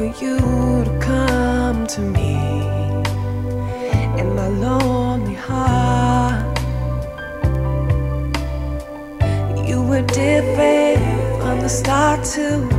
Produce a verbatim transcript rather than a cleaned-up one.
for you to come to me in my lonely heart. You were different from the start to